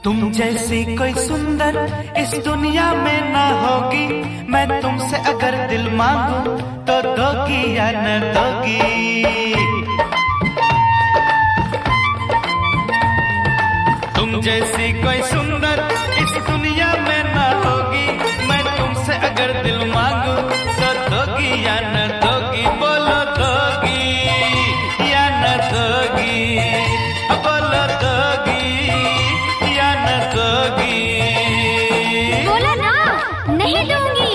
तुम जैसी कोई सुंदर इस दुनिया में ना होगी। मैं तुमसे अगर दिल मांगू तो दोगी या न दोगी। तुम जैसी कोई सुंदर इस दुनिया में ना होगी। मैं तुमसे अगर दिल मांगू तो दोगी या न दोगी। बोलो दोगी या न दोगी, बोलो दोगी या न दोगी। बोला ना, नहीं दूंगी।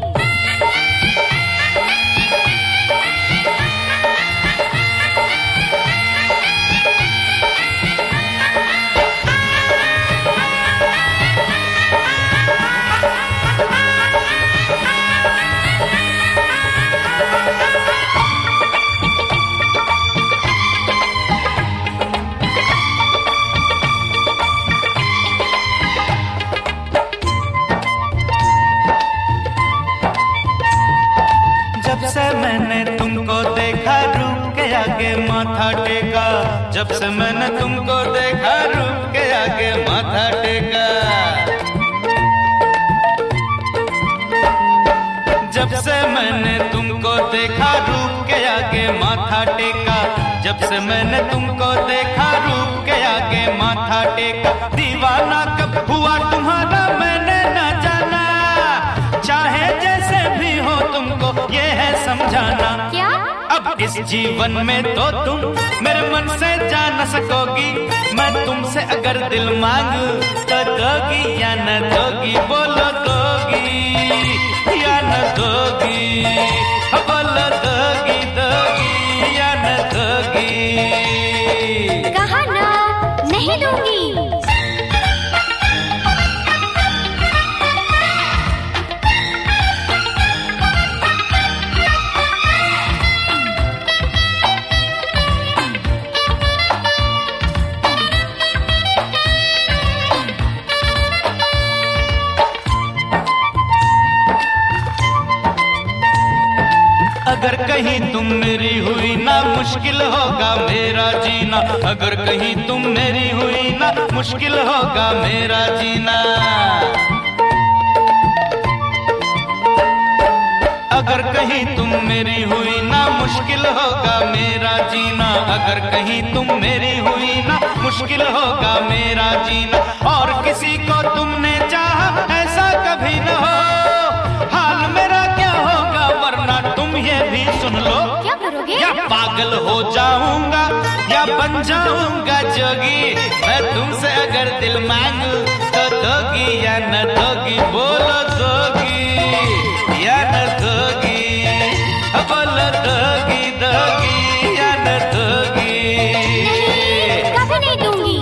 जब से मैंने तुमको देखा रूप के आगे माथा टेका। जब से मैंने तुमको देखा रूप के आगे माथा टेका। जब से मैंने तुमको देखा रूप के आगे माथा टेका। जब से मैंने तुमको देखा रूप के आगे माथा टेका। दीवाना कब हुआ तुम्हारा मैंने न जाना। चाहे जैसे भी हो तुमको ये है समझाना। क्या? अब इस जीवन में तो तुम मेरे मन से जा न सकोगी। मैं तुमसे अगर दिल मांगू तो दोगी या न दोगी। बोलो दोगी या न दोगी, बोलो दोगी दोगी या न दोगी। कहा ना, नहीं दूंगी। अगर कहीं तुम मेरी हुई ना मुश्किल होगा मेरा जीना। अगर कहीं तुम मेरी हुई ना मुश्किल होगा मेरा जीना। अगर कहीं तुम मेरी हुई ना मुश्किल होगा मेरा जीना। अगर कहीं तुम मेरी हुई ना मुश्किल होगा मेरा जीना। और किसी को तुमने चाहा ऐसा कभी न हो। हाल मेरा क्या होगा वरना तुम ये भी सुन लो। क्या करोगे? या पागल हो जाऊंगा या बन जाऊंगा जोगी। मैं तुमसे अगर दिल मांगू तो दोगी या न दोगी। बोलो दोगी या न दोगी, बोलो दोगी दोगी या न दोगी। नहीं, कभी नहीं दूंगी।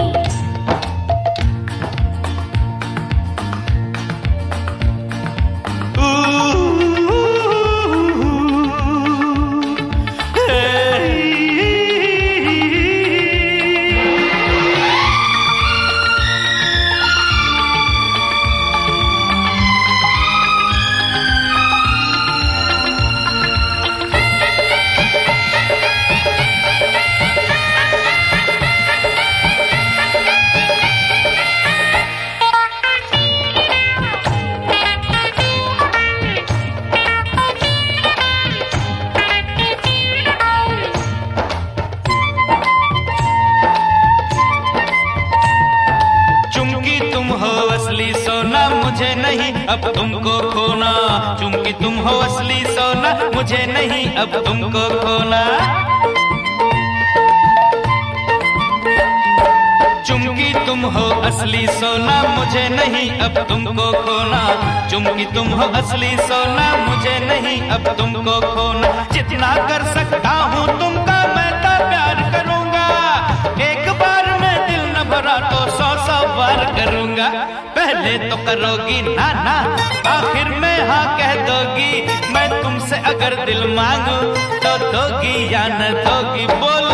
असली सोना मुझे नहीं अब तुमको खोना। चूंकि तुम हो असली सोना मुझे नहीं अब तुमको खोना। चूंकि तुम हो असली सोना मुझे नहीं अब तुमको खोना। चूंकि तुम हो असली सोना मुझे नहीं अब तुमको खोना। जितना कर सकता हूँ तुमका मैं तो प्यार करूँगा। एक बार में दिल न भरा तो 100 बार करूँगा। पहले तो करोगी ना ना, आखिर में हाँ कह दोगी। मैं तुमसे अगर दिल मांगू तो दोगी या न दोगी। बोलो